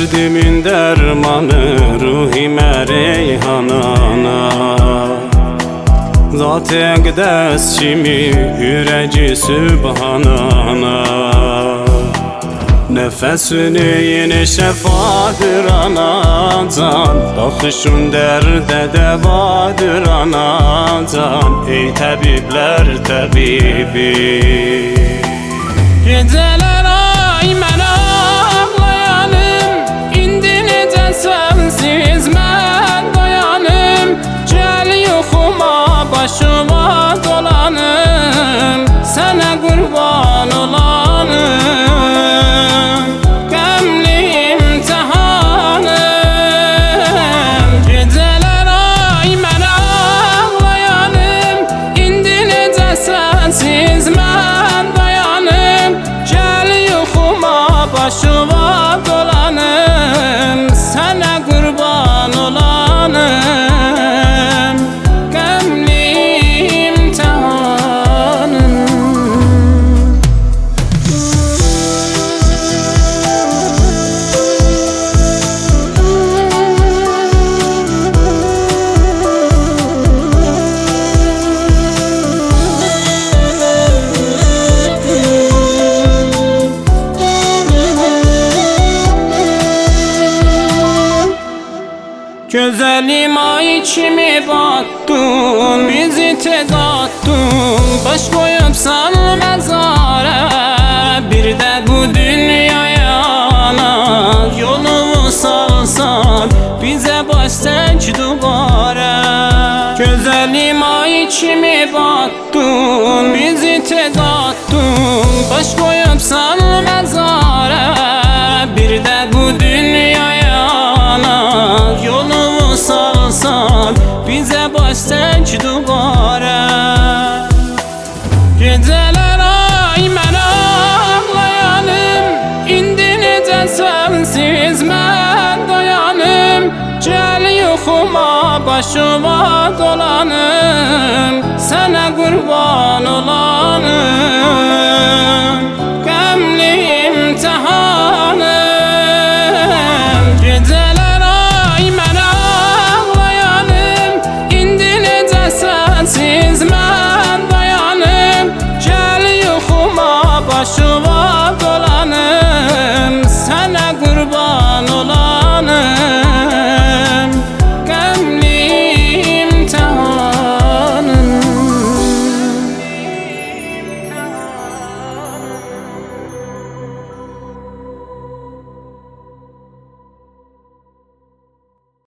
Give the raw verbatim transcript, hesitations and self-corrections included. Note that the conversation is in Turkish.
Derdimin dermanı ruhime reyhanana, Zat-ı Ekdes kimi üreci Sübhanana. Nefesini yine şefadır anacan, Bakışın derde devadır anacan. Ey tabipler tabibi, Geceler ay mən ağlayanım, İndi necə sənsiz mən dayanım. Gəl yuxuma başıma dolanım, Sənə qurban olanım, qəmli imtihanım. Geceler ay mən ağlayanım, İndi necə sənsiz mən dayanım. Gəl yuxuma başıma dolanım, Sənə qurban olanım, qəmli imtihanım. Güzelim ay kimi battın, bizi tek attın, Baş koyupsan mezara, bir de bu dünyaya ana. Yolunu salsan bize baş tek duvara. Güzelim ay kimi battın, bizi tek attın, Baş koyupsan mezara, bir de bu dünyaya ana. Yolunu salsan bize baş tek duvara. Geceler ay mən ağlayanım, İndi necə sənsiz mən dayanım. Gəl yuxuma başıma dolanım, Sənə qurban olanım.